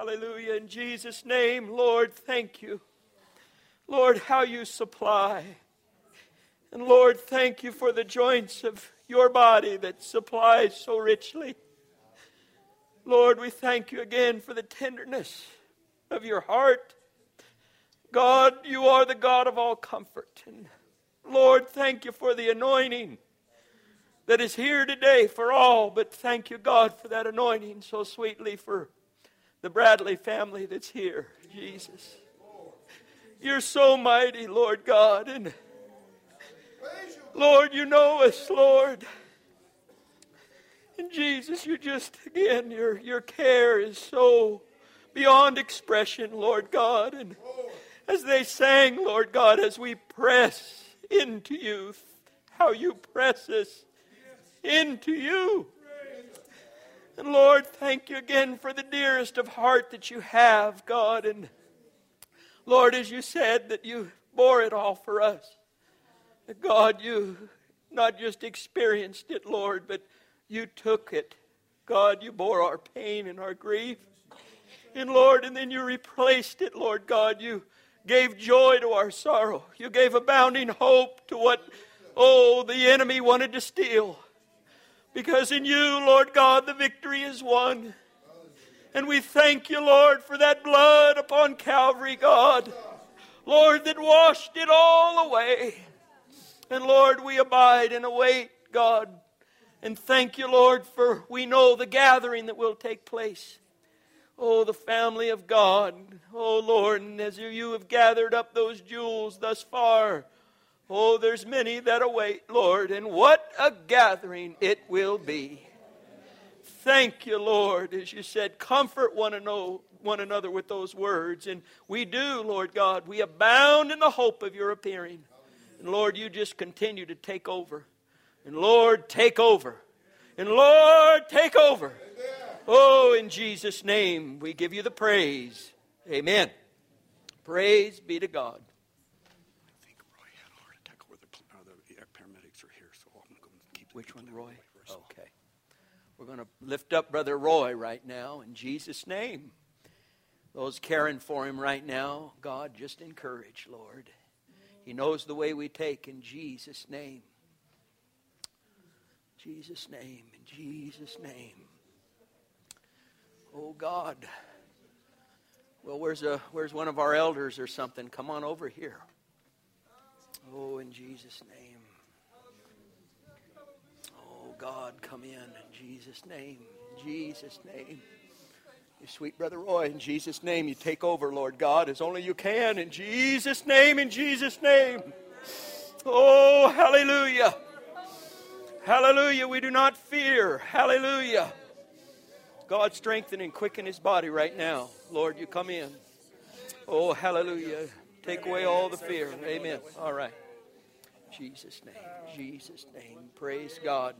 hallelujah. In Jesus' name, Lord, thank you. Lord, how you supply. And Lord, thank you for the joints of your body that supplies so richly. Lord, we thank you again for the tenderness of your heart. God, you are the God of all comfort. And Lord, thank you for the anointing that is here today for all. But thank you, God, for that anointing so sweetly for the Bradley family that's here. Jesus, you're so mighty, Lord God. And Lord, you know us, Lord. And Jesus, you just, again, your care is so beyond expression, Lord God. And as they sang, Lord God, as we press into you, how you press us into you. And Lord, thank you again for the dearest of heart that you have, God. And Lord, as you said that you bore it all for us. That God, you not just experienced it, Lord, but you took it. God, you bore our pain and our grief. And Lord, and then you replaced it, Lord God. You gave joy to our sorrow. You gave abounding hope to what, the enemy wanted to steal. Because in you, Lord God, the victory is won. And we thank you, Lord, for that blood upon Calvary, God. Lord, that washed it all away. And Lord, we abide and await, God. And thank you, Lord, for we know the gathering that will take place. Oh, the family of God. Oh, Lord, and as you have gathered up those jewels thus far, there's many that await, Lord, and what a gathering it will be. Thank you, Lord, as you said, comfort one another with those words. And we do, Lord God. We abound in the hope of your appearing. And Lord, you just continue to take over. And Lord, take over. And Lord, take over. Oh, in Jesus' name, we give you the praise. Amen. Praise be to God. I think Roy had a heart attack, or the paramedics are here, so I'm going to go and keep. Which one, Roy? Okay. We're going to lift up Brother Roy right now in Jesus' name. Those caring for him right now, God, just encourage, Lord. He knows the way we take in Jesus' name. Jesus' name, in Jesus' name. Oh, God. Well, where's one of our elders or something? Come on over here. Oh, in Jesus' name. Oh, God, come in Jesus' name. In Jesus' name. You sweet Brother Roy, in Jesus' name, you take over, Lord God, as only you can. In Jesus' name, in Jesus' name. Oh, hallelujah. Hallelujah. We do not fear. Hallelujah. God, strengthen and quicken his body right now. Lord, you come in. Oh, hallelujah. Take away all the fear. Amen. All right. Jesus' name. Jesus' name. Praise God.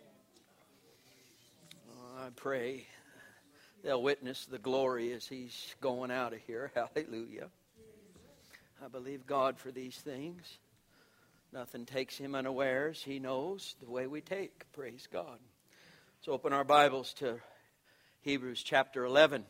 I pray they'll witness the glory as he's going out of here. Hallelujah. I believe God for these things. Nothing takes him unawares. He knows the way we take. Praise God. Let's open our Bibles to Hebrews chapter 11.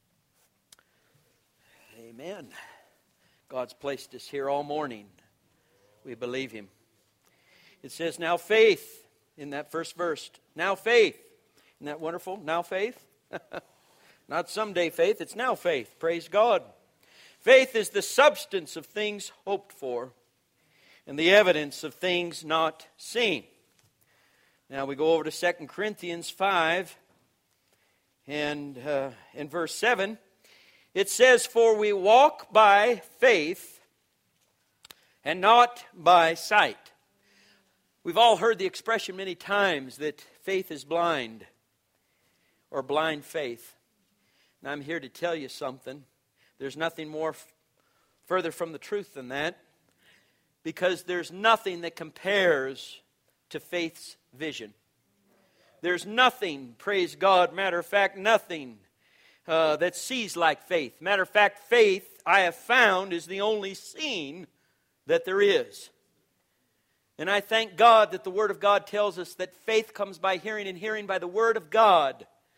Amen. God's placed us here all morning. We believe him. It says, now faith, in that first verse. Now faith. Isn't that wonderful? Now faith. Not someday faith, it's now faith. Praise God. Faith is the substance of things hoped for and the evidence of things not seen. Now we go over to 2 Corinthians 5 and in verse 7. It says, for we walk by faith and not by sight. We've all heard the expression many times that faith is blind or blind faith. And I'm here to tell you something. There's nothing more further from the truth than that, because there's nothing that compares to faith's vision. There's nothing, praise God, matter of fact, nothing that sees like faith. Matter of fact, faith, I have found, is the only seeing that there is. And I thank God that the Word of God tells us that faith comes by hearing and hearing by the Word of God.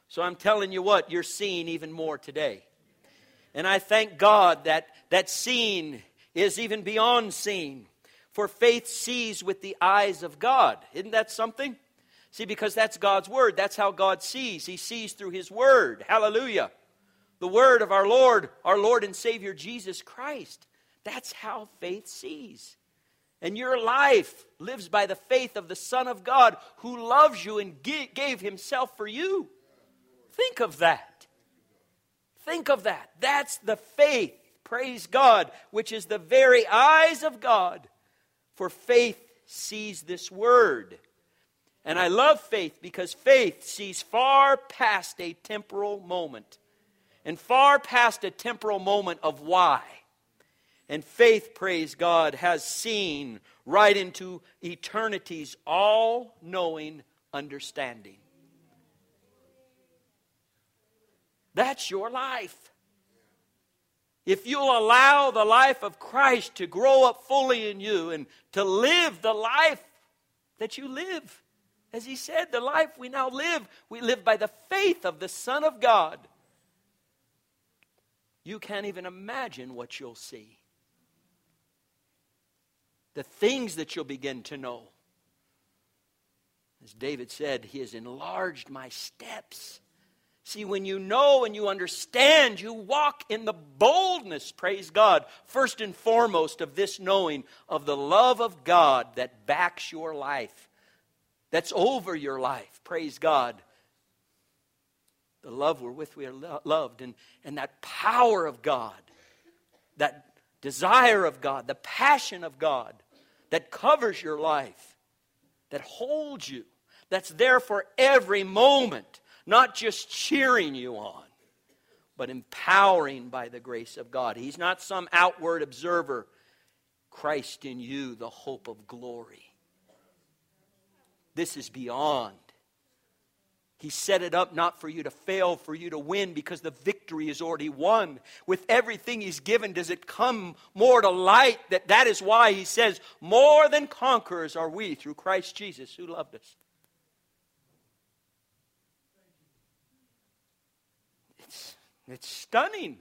So I'm telling you what, you're seeing even more today. And I thank God that that seeing is even beyond seeing. For faith sees with the eyes of God. Isn't that something? See, because that's God's Word. That's how God sees. He sees through His Word. Hallelujah. The Word of our Lord and Savior Jesus Christ. That's how faith sees. And your life lives by the faith of the Son of God who loves you and gave Himself for you. Think of that. Think of that. That's the faith, praise God, which is the very eyes of God. For faith sees this Word. And I love faith because faith sees far past a temporal moment. And far past a temporal moment of why. And faith, praise God, has seen right into eternity's all-knowing understanding. That's your life. If you'll allow the life of Christ to grow up fully in you and to live the life that you live. As He said, the life we now live, we live by the faith of the Son of God. You can't even imagine what you'll see. The things that you'll begin to know. As David said, He has enlarged my steps. See, when you know and you understand, you walk in the boldness, praise God, first and foremost of this knowing of the love of God that backs your life, that's over your life, praise God. The love wherewith we are loved, and that power of God, that desire of God, the passion of God that covers your life, that holds you, that's there for every moment. Not just cheering you on, but empowering by the grace of God. He's not some outward observer. Christ in you, the hope of glory. This is beyond. He set it up not for you to fail, for you to win, because the victory is already won. With everything He's given, does it come more to light? That is why He says, more than conquerors are we through Christ Jesus who loved us. It's stunning.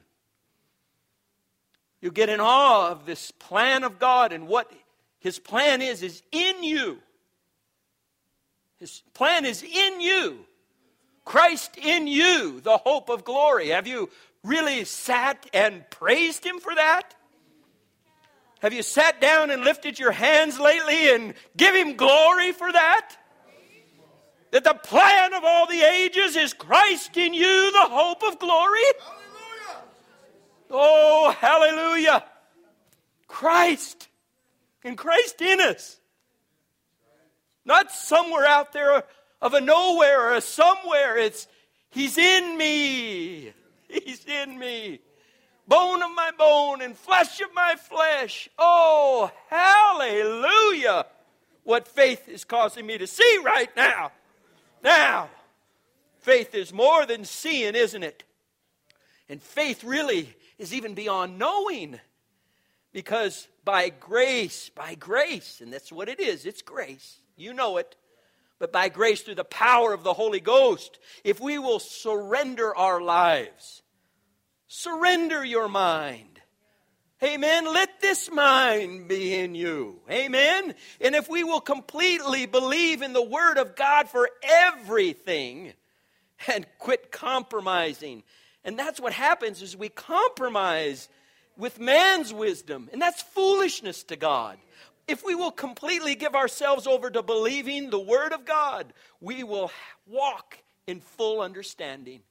You get in awe of this plan of God, and what His plan is in you. His plan is in you. Christ in you, the hope of glory. Have you really sat and praised Him for that? Have you sat down and lifted your hands lately and give Him glory for that? That the plan of all the ages is Christ in you, the hope of glory. Hallelujah. Oh, hallelujah. Christ. And Christ in us. Not somewhere out there of a nowhere or a somewhere. It's He's in me. He's in me. Bone of my bone and flesh of my flesh. Oh, hallelujah. What faith is causing me to see right now. Now, faith is more than seeing, isn't it? And faith really is even beyond knowing. Because by grace, and that's what it is, it's grace. You know it. But by grace through the power of the Holy Ghost, if we will surrender our lives, surrender your mind. Amen. Let this mind be in you. Amen. And if we will completely believe in the Word of God for everything and quit compromising. And that's what happens is we compromise with man's wisdom. And that's foolishness to God. If we will completely give ourselves over to believing the Word of God, we will walk in full understanding.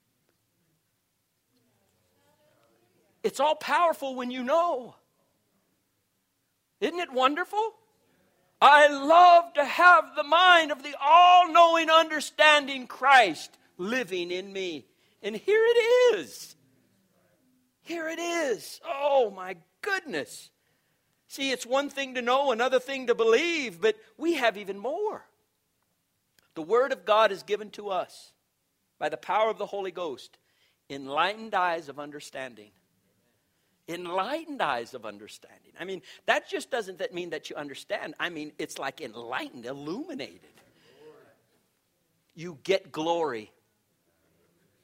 It's all powerful when you know. Isn't it wonderful? I love to have the mind of the all-knowing, understanding Christ living in me. And here it is. Here it is. Oh, my goodness. See, it's one thing to know, another thing to believe, but we have even more. The Word of God is given to us by the power of the Holy Ghost. Enlightened eyes of understanding. Enlightened eyes of understanding. I mean, that just doesn't mean that you understand. I mean, it's like enlightened, illuminated. You get glory.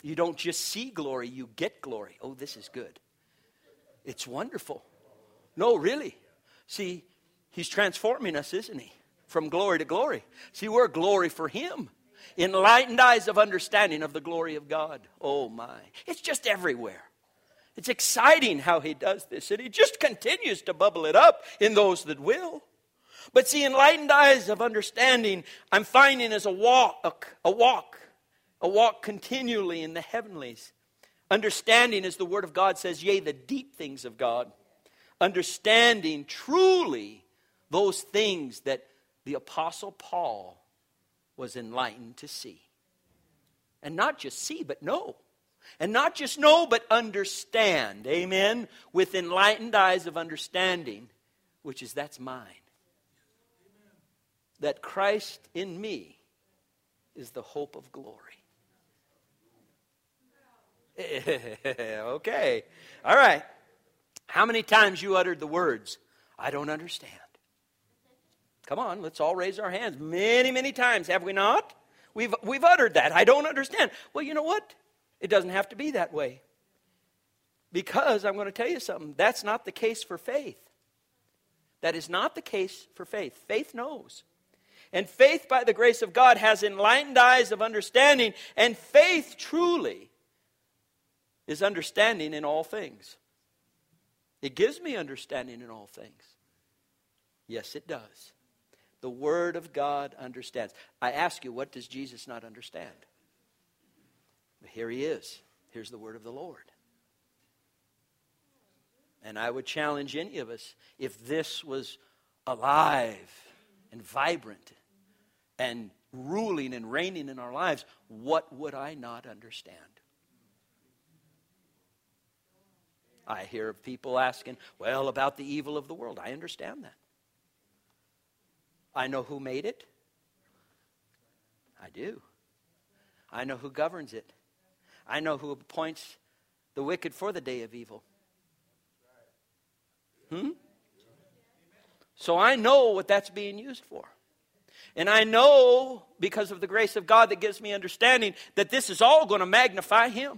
You don't just see glory, you get glory. Oh, this is good. It's wonderful. No, really. See, he's transforming us, isn't he? From glory to glory. See, we're glory for him. Enlightened eyes of understanding of the glory of God. Oh my. It's just everywhere. It's exciting how he does this. And he just continues to bubble it up in those that will. But see, enlightened eyes of understanding, I'm finding is a walk continually in the heavenlies. Understanding, as the Word of God says, yea, the deep things of God. Understanding truly those things that the Apostle Paul was enlightened to see. And not just see, but know. And not just know, but understand. Amen? With enlightened eyes of understanding, that's mine. That Christ in me is the hope of glory. Okay. All right. How many times you uttered the words, I don't understand? Come on, let's all raise our hands. Many, many times, have we not? We've uttered that. I don't understand. Well, you know what? It doesn't have to be that way. Because I'm going to tell you something. That's not the case for faith. That is not the case for faith. Faith knows. And faith, by the grace of God, has enlightened eyes of understanding. And faith truly is understanding in all things. It gives me understanding in all things. Yes, it does. The Word of God understands. I ask you, what does Jesus not understand? But here he is. Here's the Word of the Lord. And I would challenge any of us, if this was alive and vibrant and ruling and reigning in our lives, what would I not understand? I hear of people asking, well, about the evil of the world. I understand that. I know who made it. I do. I know who governs it. I know who appoints the wicked for the day of evil. So I know what that's being used for. And I know, because of the grace of God that gives me understanding, that this is all going to magnify him.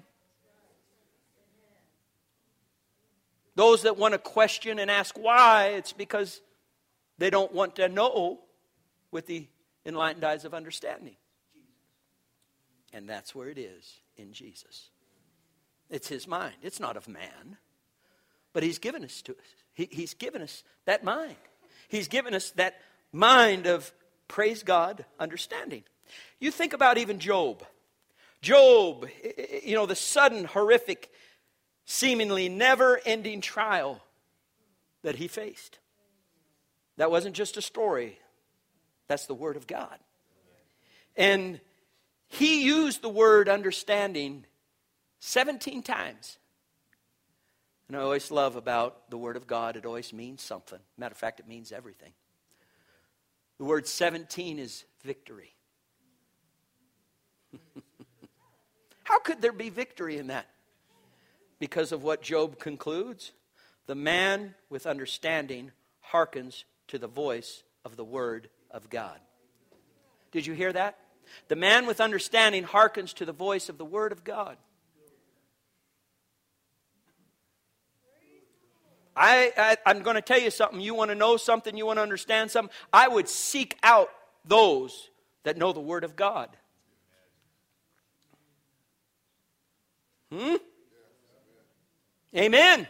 Those that want to question and ask why, it's because they don't want to know with the enlightened eyes of understanding. And that's where it is in Jesus. It's his mind. It's not of man. But he's given us to us. He's given us that mind. He's given us that mind of, praise God, understanding. You think about even Job. Job, the sudden, horrific, seemingly never-ending trial that he faced. That wasn't just a story. That's the Word of God. And he used the word understanding 17 times. And I always love about the Word of God, it always means something. Matter of fact, it means everything. The word 17 is victory. How could there be victory in that? Because of what Job concludes. The man with understanding hearkens to the voice of the Word of God. Did you hear that? The man with understanding hearkens to the voice of the Word of God. I'm going to tell you something. You want to know something, you want to understand something, I would seek out those that know the Word of God. Amen.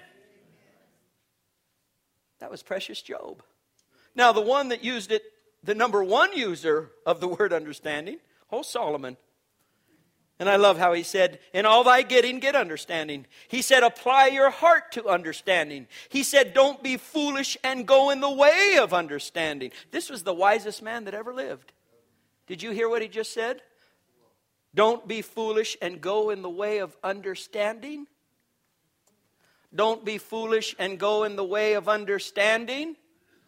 That was precious Job. Now, the one that used it, the number one user of the word understanding, Solomon. And I love how he said, in all thy getting, get understanding. He said, apply your heart to understanding. He said, don't be foolish and go in the way of understanding. This was the wisest man that ever lived. Did you hear what he just said? Don't be foolish and go in the way of understanding. Don't be foolish and go in the way of understanding.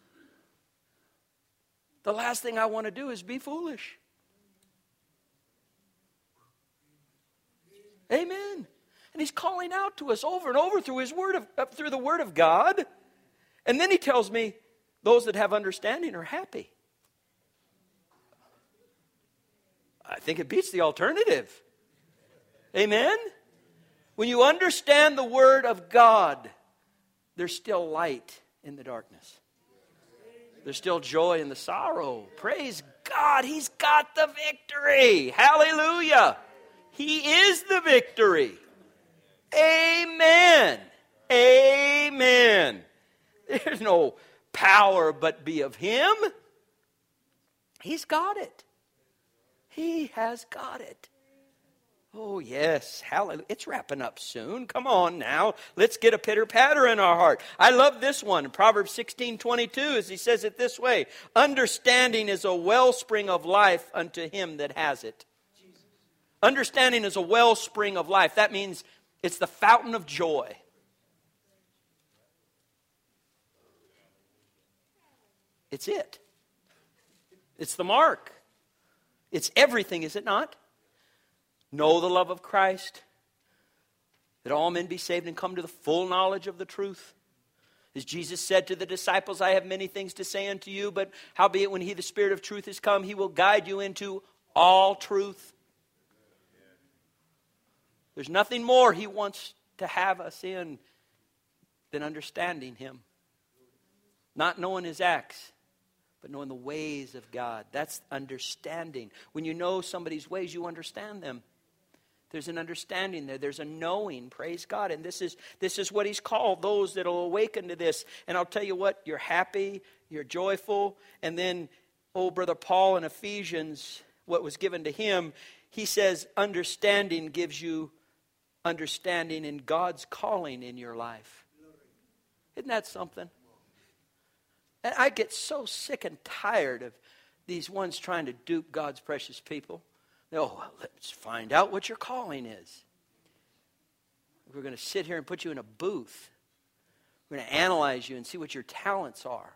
The last thing I want to do is be foolish. Amen. And he's calling out to us over and over through his word through the Word of God. And then he tells me those that have understanding are happy. I think it beats the alternative. Amen? When you understand the Word of God, there's still light in the darkness. There's still joy in the sorrow. Praise God, He's got the victory. Hallelujah. He is the victory. Amen. Amen. There's no power but be of Him. He's got it. He has got it. Oh, yes. Hallelujah. It's wrapping up soon. Come on now. Let's get a pitter-patter in our heart. I love this one. In Proverbs 16:22, as he says it this way, understanding is a wellspring of life unto him that has it. Understanding is a wellspring of life. That means it's the fountain of joy. It's it. It's the mark. It's everything, is it not? Know the love of Christ, that all men be saved and come to the full knowledge of the truth. As Jesus said to the disciples, I have many things to say unto you, but howbeit when He, the Spirit of truth, is come, He will guide you into all truth. There's nothing more He wants to have us in than understanding Him. Not knowing His acts, but knowing the ways of God. That's understanding. When you know somebody's ways, you understand them. There's an understanding there. There's a knowing. Praise God. And this is what He's called, those that will awaken to this. And I'll tell you what, you're happy, you're joyful. And then, Brother Paul in Ephesians, what was given to him, he says understanding gives you understanding in God's calling in your life. Isn't that something? And I get so sick and tired of these ones trying to dupe God's precious people. Oh, well, let's find out what your calling is. We're going to sit here and put you in a booth. We're going to analyze you and see what your talents are.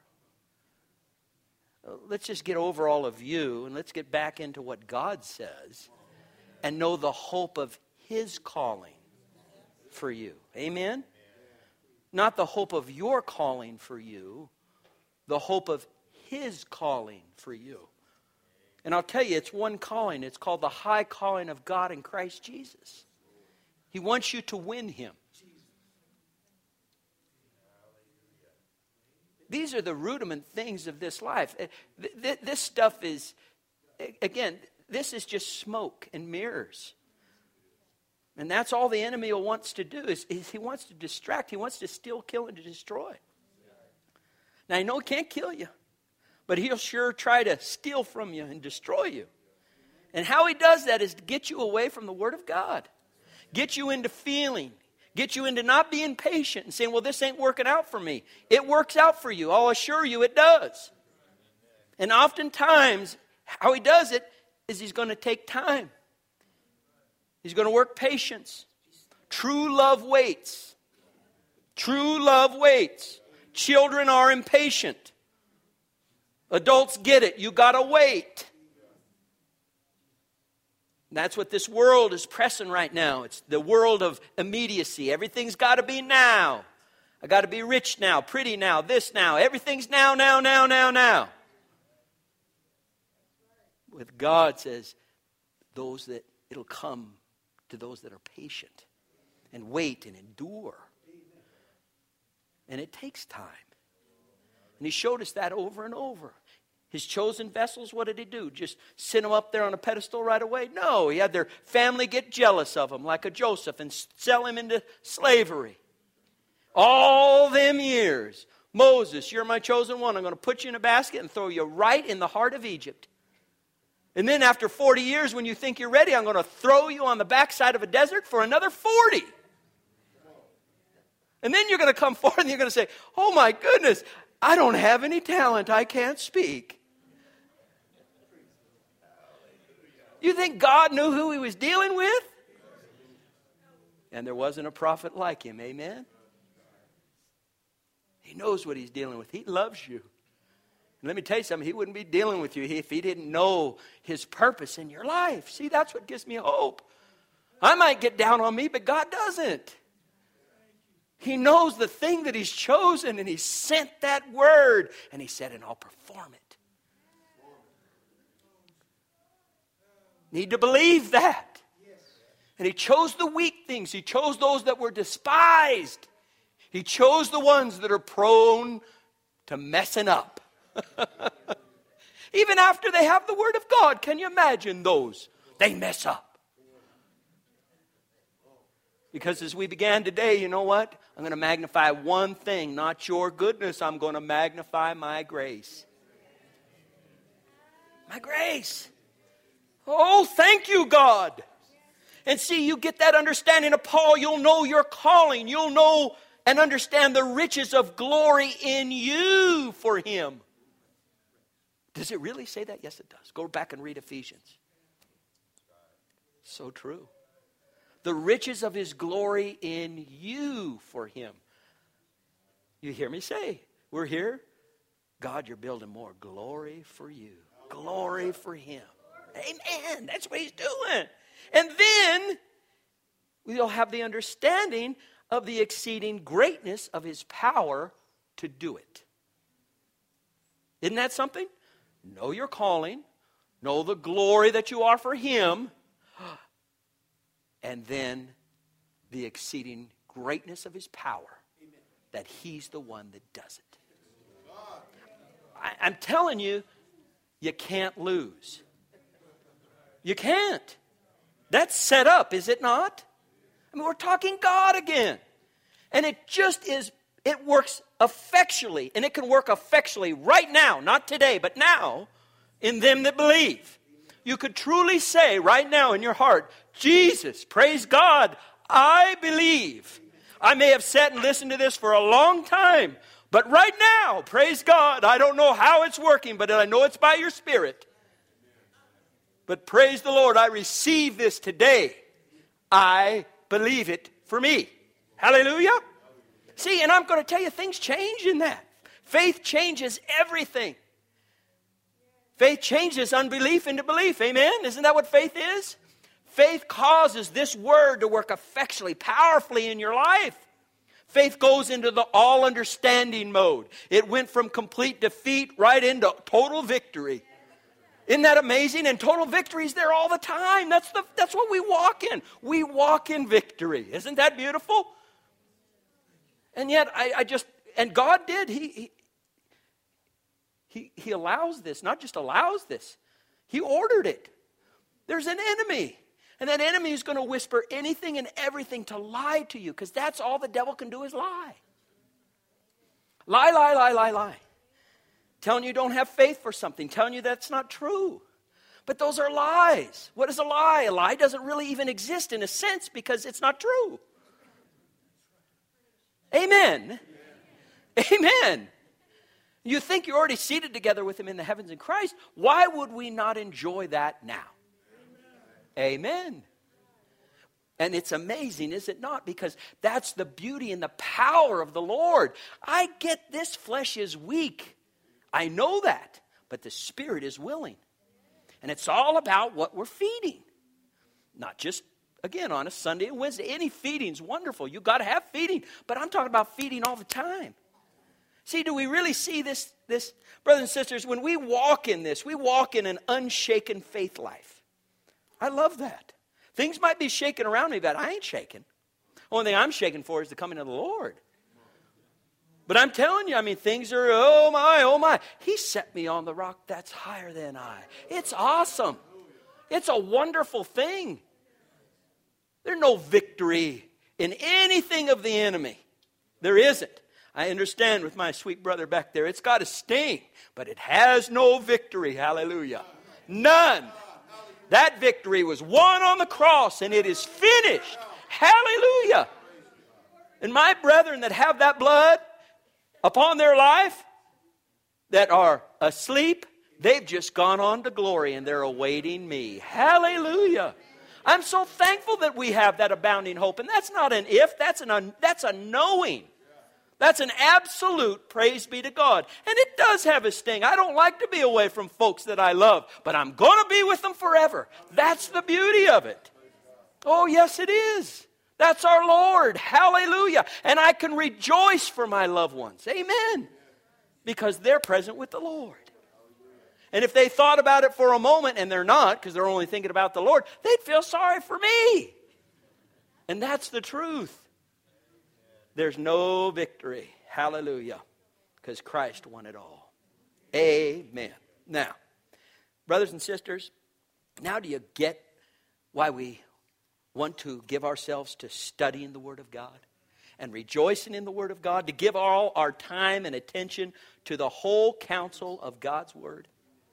Let's just get over all of you and let's get back into what God says and know the hope of His calling for you. Amen? Not the hope of your calling for you, the hope of His calling for you. And I'll tell you, it's one calling. It's called the high calling of God in Christ Jesus. He wants you to win Him. These are the rudiment things of this life. This stuff is, again, this is just smoke and mirrors. And that's all the enemy wants to do is he wants to distract. He wants to steal, kill, and to destroy. Now, I know He can't kill you, but he'll sure try to steal from you and destroy you. And how he does that is to get you away from the Word of God. Get you into feeling. Get you into not being patient and saying, well, this ain't working out for me. It works out for you. I'll assure you it does. And oftentimes, how he does it is he's going to take time. He's going to work patience. True love waits. True love waits. Children are impatient. Adults get it. You got to wait. That's what this world is pressing right now. It's the world of immediacy. Everything's got to be now. I got to be rich now, pretty now, this now. Everything's now, now, now, now, now. With God says, those that it'll come to those that are patient and wait and endure. And it takes time. And He showed us that over and over. His chosen vessels, what did He do? Just sit them up there on a pedestal right away? No, He had their family get jealous of him like a Joseph and sell him into slavery. All them years. Moses, you're my chosen one. I'm going to put you in a basket and throw you right in the heart of Egypt. And then after 40 years, when you think you're ready, I'm going to throw you on the backside of a desert for another 40. And then you're going to come forward and you're going to say, oh my goodness, I don't have any talent. I can't speak. You think God knew who He was dealing with? And there wasn't a prophet like him. Amen? He knows what He's dealing with. He loves you. And let me tell you something. He wouldn't be dealing with you if He didn't know His purpose in your life. See, that's what gives me hope. I might get down on me, but God doesn't. He knows the thing that He's chosen, and He sent that word. And He said, and I'll perform it. Need to believe that. And he chose the weak things. He chose those that were despised. He chose the ones that are prone to messing up. Even after they have the Word of God, can you imagine those? They mess up. Because as we began today, you know what? I'm going to magnify one thing, not your goodness. I'm going to magnify my grace. My grace. Oh, thank you, God. And see, you get that understanding of Paul, you'll know your calling. You'll know and understand the riches of glory in you for Him. Does it really say that? Yes, it does. Go back and read Ephesians. So true. The riches of His glory in you for Him. You hear me say, we're here. God, you're building more glory for you. Glory for Him. Amen. That's what He's doing. And then we'll have the understanding of the exceeding greatness of His power to do it. Isn't that something? Know your calling. Know the glory that you are for Him. And then the exceeding greatness of His power. That He's the one that does it. I'm telling you, you can't lose. You can't. That's set up, is it not? I mean, we're talking God again. And it just is, it works effectually. And it can work effectually right now, not today, but now, in them that believe. You could truly say right now in your heart, Jesus, praise God, I believe. I may have sat and listened to this for a long time, but right now, praise God, I don't know how it's working, but I know it's by your Spirit. But praise the Lord, I receive this today. I believe it for me. Hallelujah. See, and I'm going to tell you, things change in that. Faith changes everything. Faith changes unbelief into belief. Amen? Isn't that what faith is? Faith causes this word to work effectually, powerfully in your life. Faith goes into the all-understanding mode. It went from complete defeat right into total victory. Isn't that amazing? And total victory is there all the time. That's what we walk in. We walk in victory. Isn't that beautiful? And yet, and God did. He allows this, not just allows this. He ordered it. There's an enemy. And that enemy is going to whisper anything and everything to lie to you, because that's all the devil can do is lie. Lie, lie, lie, lie, lie. Telling you don't have faith for something. Telling you that's not true. But those are lies. What is a lie? A lie doesn't really even exist in a sense because it's not true. Amen. Amen. You think you're already seated together with Him in the heavens in Christ. Why would we not enjoy that now? Amen. And it's amazing, is it not? Because that's the beauty and the power of the Lord. I get this flesh is weak. I know that. But the Spirit is willing. And it's all about what we're feeding. Not just, again, on a Sunday and Wednesday. Any feeding's wonderful. You've got to have feeding. But I'm talking about feeding all the time. See, do we really see this, brothers and sisters, when we walk in this, we walk in an unshaken faith life. I love that. Things might be shaking around me, but I ain't shaking. The only thing I'm shaking for is the coming of the Lord. But I'm telling you, I mean, things are, oh my. He set me on the rock that's higher than I. It's awesome. It's a wonderful thing. There's no victory in anything of the enemy. There isn't. I understand with my sweet brother back there. It's got a sting, but it has no victory. Hallelujah. None. That victory was won on the cross, and it is finished. Hallelujah. And my brethren that have that blood upon their life, that are asleep, they've just gone on to glory, and they're awaiting me. Hallelujah. I'm so thankful that we have that abounding hope. And that's not an if, that's a knowing. That's an absolute praise be to God. And it does have a sting. I don't like to be away from folks that I love, but I'm going to be with them forever. That's the beauty of it. Oh, yes, it is. That's our Lord. Hallelujah. And I can rejoice for my loved ones. Amen. Because they're present with the Lord. And if they thought about it for a moment, and they're not, because they're only thinking about the Lord, they'd feel sorry for me. And that's the truth. There's no victory. Hallelujah. Because Christ won it all. Amen. Now, brothers and sisters, now do you get why we want to give ourselves to studying the Word of God and rejoicing in the Word of God, to give all our time and attention to the whole counsel of God's Word?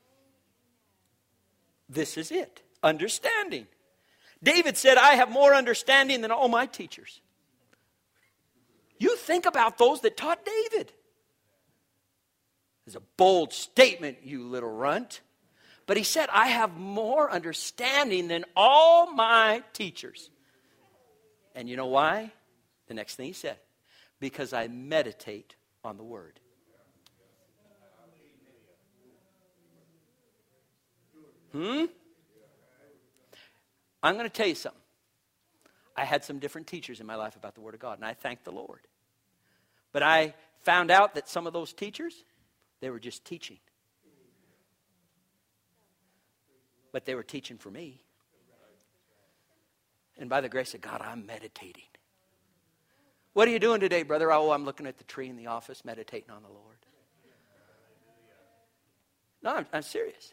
This is it. Understanding. David said, I have more understanding than all my teachers. You think about those that taught David. It's a bold statement, you little runt. But he said, I have more understanding than all my teachers. And you know why? The next thing he said, because I meditate on the Word. I'm going to tell you something. I had some different teachers in my life about the Word of God, and I thank the Lord. But I found out that some of those teachers, they were just teaching. But they were teaching for me. And by the grace of God, I'm meditating. What are you doing today, brother? Oh, I'm looking at the tree in the office, meditating on the Lord. No, I'm serious.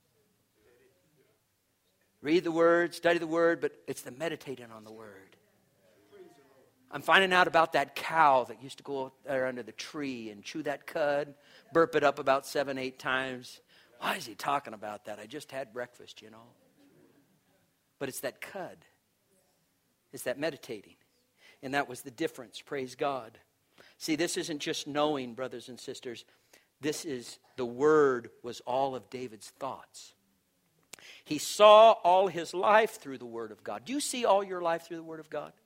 Read the Word, study the Word, but it's the meditating on the Word. I'm finding out about that cow that used to go there under the tree and chew that cud, burp it up about 7-8 times. Why is he talking about that? I just had breakfast, you know. But it's that cud. It's that meditating. And that was the difference, praise God. See, this isn't just knowing, brothers and sisters. This is, the Word was all of David's thoughts. He saw all his life through the Word of God. Do you see all your life through the Word of God?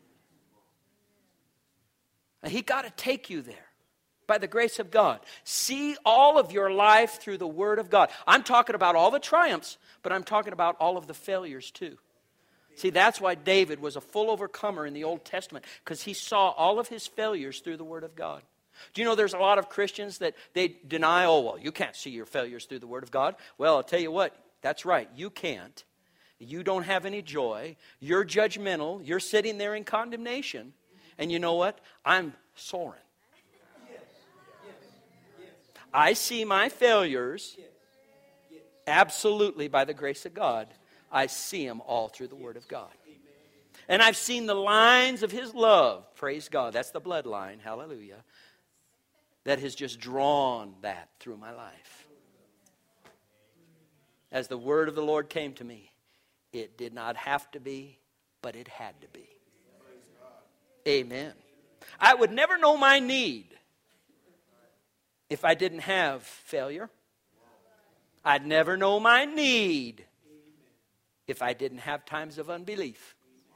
And He got to take you there by the grace of God. See all of your life through the Word of God. I'm talking about all the triumphs, but I'm talking about all of the failures too. See, that's why David was a full overcomer in the Old Testament, because he saw all of his failures through the Word of God. Do you know there's a lot of Christians that they deny, oh, well, you can't see your failures through the Word of God. Well, I'll tell you what, that's right, you can't. You don't have any joy. You're judgmental. You're sitting there in condemnation. And you know what? I'm soaring. I see my failures absolutely by the grace of God. I see them all through the Word of God. And I've seen the lines of His love. Praise God. That's the bloodline. Hallelujah. That has just drawn that through my life. As the word of the Lord came to me, it did not have to be, but it had to be. Amen. I would never know my need if I didn't have failure. I'd never know my need if I didn't have times of unbelief.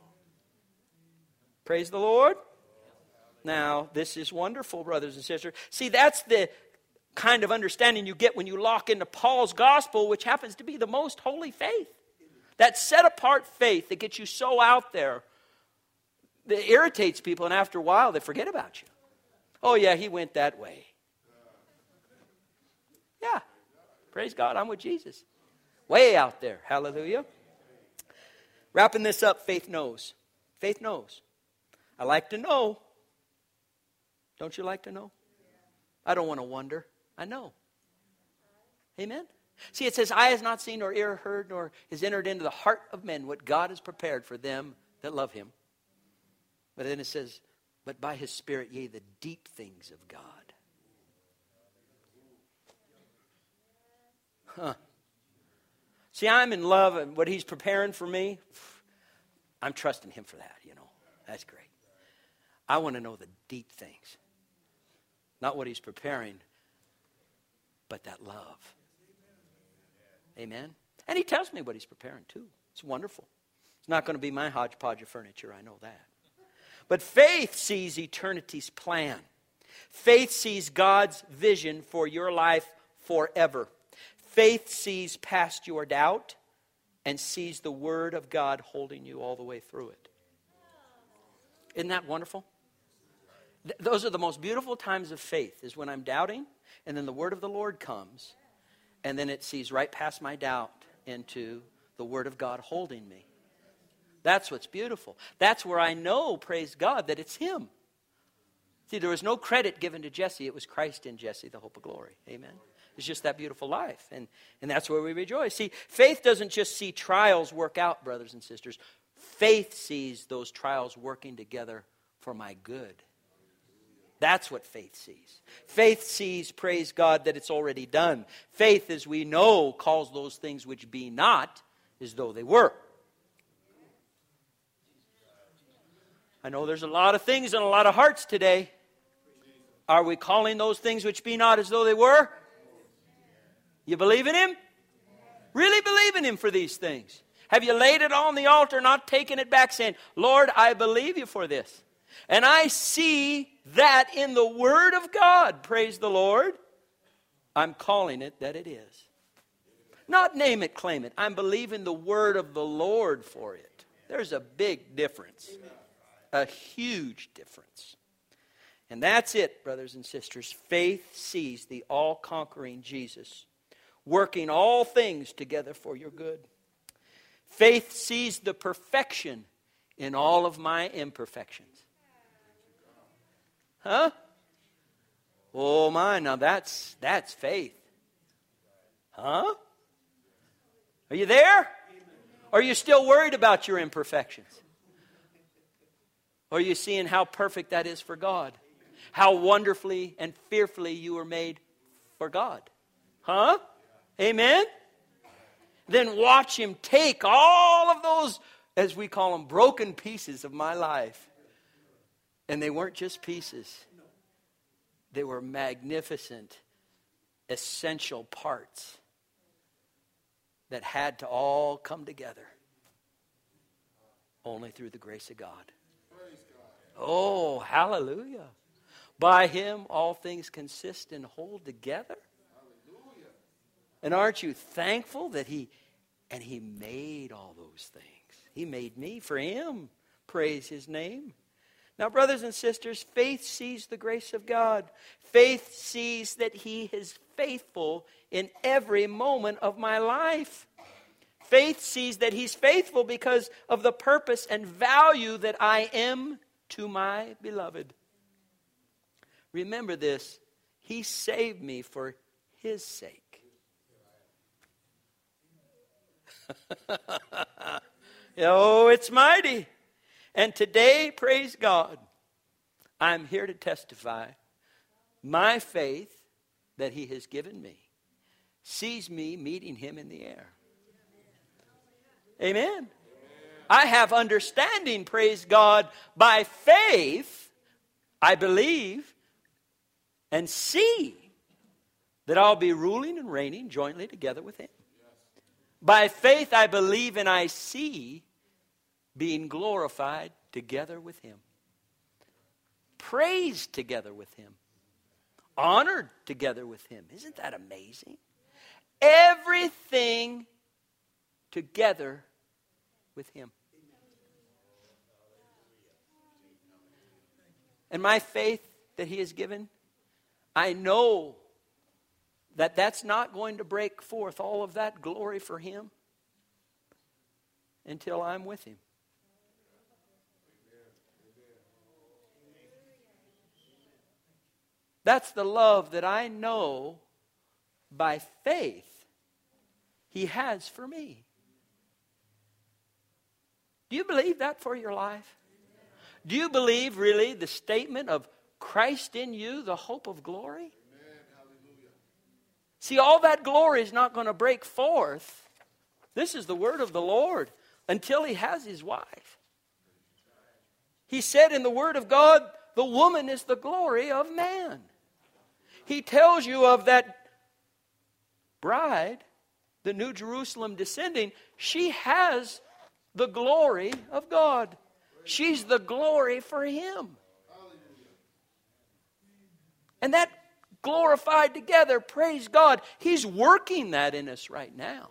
Praise the Lord. Now, this is wonderful, brothers and sisters. See, that's the kind of understanding you get when you lock into Paul's gospel, which happens to be the most holy faith. That set-apart faith that gets you so out there that irritates people, and after a while, they forget about you. Oh, yeah, he went that way. Yeah, praise God, I'm with Jesus. Way out there, hallelujah. Wrapping this up, faith knows. Faith knows. I like to know. Don't you like to know? I don't want to wonder. I know. Amen? See, it says, eye has not seen, nor ear heard, nor has entered into the heart of men what God has prepared for them that love Him. But then it says, but by His Spirit, yea, the deep things of God. Huh. See, I'm in love, and what He's preparing for me, I'm trusting Him for that, you know. That's great. I want to know the deep things. Not what He's preparing, but that love. Amen? And He tells me what He's preparing too. It's wonderful. It's not going to be my hodgepodge of furniture, I know that. But faith sees eternity's plan. Faith sees God's vision for your life forever. Faith sees past your doubt and sees the Word of God holding you all the way through it. Isn't that wonderful? Those are the most beautiful times of faith, is when I'm doubting, and then the Word of the Lord comes, and then it sees right past my doubt into the Word of God holding me That's what's beautiful. That's where I know, praise God, that it's Him. See, there was no credit given to Jesse. It was Christ in Jesse, the hope of glory. Amen. It's just that beautiful life. And that's where we rejoice. See, faith doesn't just see trials work out, brothers and sisters. Faith sees those trials working together for my good. That's what faith sees. Faith sees, praise God, that it's already done. Faith, as we know, calls those things which be not as though they were. I know there's a lot of things in a lot of hearts today. Are we calling those things which be not as though they were? You believe in Him? Really believe in Him for these things? Have you laid it on the altar, not taken it back, saying, Lord, I believe you for this. And I see that in the Word of God, praise the Lord. I'm calling it that it is. Not name it, claim it. I'm believing the Word of the Lord for it. There's a big difference. A huge difference. And that's it, brothers and sisters. Faith sees the all-conquering Jesus working all things together for your good. Faith sees the perfection in all of my imperfections. Huh? Oh my, now that's faith. Huh? Are you there? Or are you still worried about your imperfections? Or are you seeing how perfect that is for God? How wonderfully and fearfully you were made for God. Huh? Amen? Then watch Him take all of those, as we call them, broken pieces of my life. And they weren't just pieces. They were magnificent, essential parts that had to all come together only through the grace of God. Oh, hallelujah. By Him all things consist and hold together. And aren't you thankful that He made all those things? He made me for Him. Praise His name. Now, brothers and sisters, faith sees the grace of God. Faith sees that He is faithful in every moment of my life. Faith sees that He's faithful because of the purpose and value that I am to my beloved. Remember this, He saved me for His sake. Oh, it's mighty. And today, praise God, I'm here to testify my faith that He has given me sees me meeting Him in the air. Amen. I have understanding, praise God, by faith. I believe and see that I'll be ruling and reigning jointly together with Him. By faith I believe and I see being glorified together with Him. Praised together with Him. Honored together with Him. Isn't that amazing? Everything together with Him. And my faith that He has given, I know that that's not going to break forth all of that glory for Him until I'm with Him. That's the love that I know by faith He has for me. Do you believe that for your life? Do you believe really the statement of Christ in you, the hope of glory? See, all that glory is not going to break forth. This is the word of the Lord until He has His wife. He said in the Word of God, the woman is the glory of man. He tells you of that bride, the New Jerusalem descending. She has the glory of God. She's the glory for Him. And that glorified together, praise God, He's working that in us right now.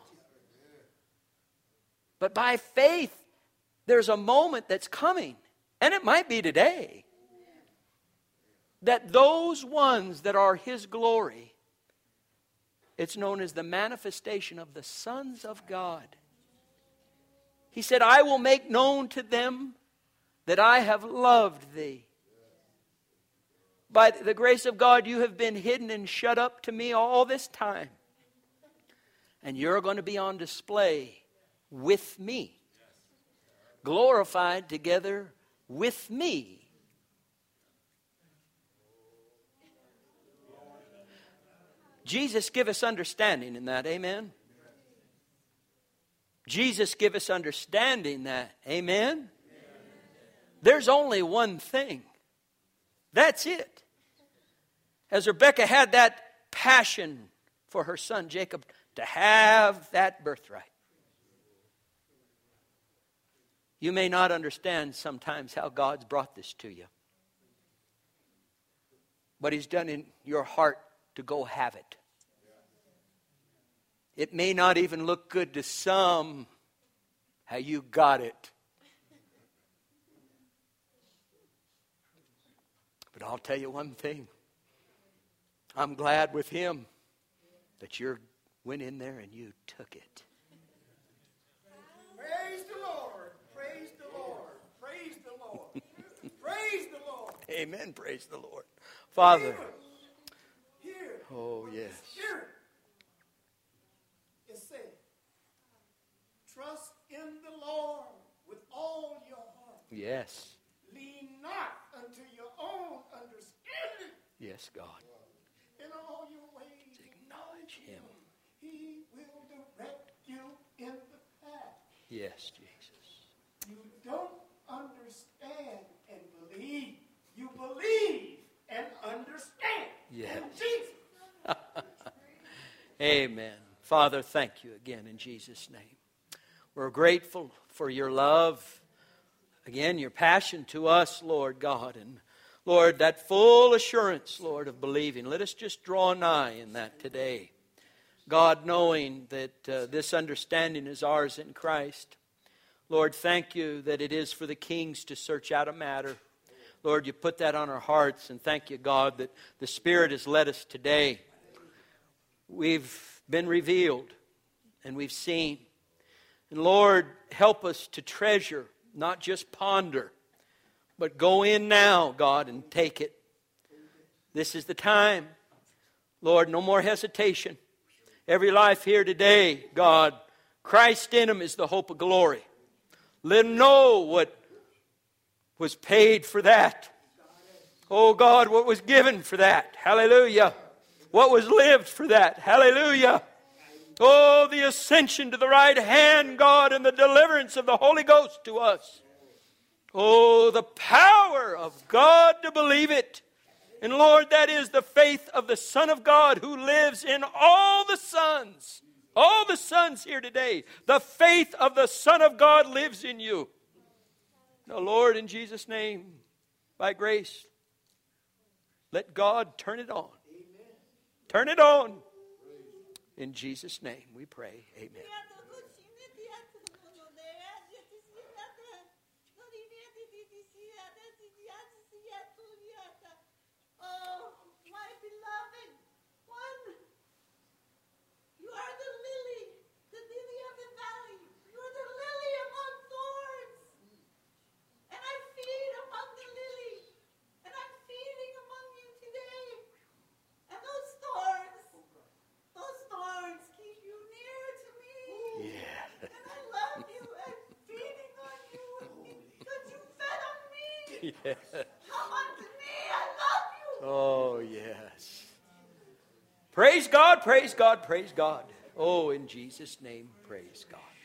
But by faith, there's a moment that's coming, and it might be today, that those ones that are His glory, it's known as the manifestation of the sons of God. He said, I will make known to them that I have loved thee. By the grace of God, you have been hidden and shut up to me all this time. And you're going to be on display with me. Glorified together with me. Jesus give us understanding in that. Amen. Jesus give us understanding that. Amen. There's only one thing. That's it. As Rebekah had that passion for her son Jacob to have that birthright. You may not understand sometimes how God's brought this to you. But He's done in your heart to go have it. It may not even look good to some how you got it. But I'll tell you one thing. I'm glad with Him that you went in there and you took it. Praise the Lord. Praise the Lord. Praise the Lord. Praise the Lord. Amen. Praise the Lord. Father. Here. Oh, yes. Spirit. It said, trust in the Lord with all your heart. Yes. Lean not unto your own understanding. Yes, God. In all your ways, Acknowledge Him. He will direct you in the path. Yes, Jesus. You don't understand and believe. You believe and understand. Yes. In Jesus. Amen. Father, thank you again in Jesus' name. We're grateful for your love. Again, your passion to us, Lord God. And Lord, that full assurance, Lord, of believing. Let us just draw nigh in that today. God, knowing that this understanding is ours in Christ. Lord, thank you that it is for the kings to search out a matter. Lord, you put that on our hearts. And thank you, God, that the Spirit has led us today. We've been revealed and we've seen. And Lord, help us to treasure, not just ponder, but go in now, God, and take it. This is the time. Lord, no more hesitation. Every life here today, God, Christ in them is the hope of glory. Let them know what was paid for that. Oh God, what was given for that. Hallelujah. What was lived for that. Hallelujah. Oh, the ascension to the right hand, God, and the deliverance of the Holy Ghost to us. Oh, the power of God to believe it. And Lord, that is the faith of the Son of God who lives in all the sons. All the sons here today. The faith of the Son of God lives in you. Now, Lord, in Jesus' name, by grace, let God turn it on. Turn it on. In Jesus' name we pray. Amen. Oh, my beloved one, you are the lily of the valley. You are the lily among thorns. And I feed among the lily. And I'm feeding among you today. And those thorns keep you near to me. Yeah. And I love you and feeding on you because you fed on me. Yeah. Come unto me, I love you. Oh, yes. Praise God, praise God, praise God. Oh, in Jesus' name, praise God.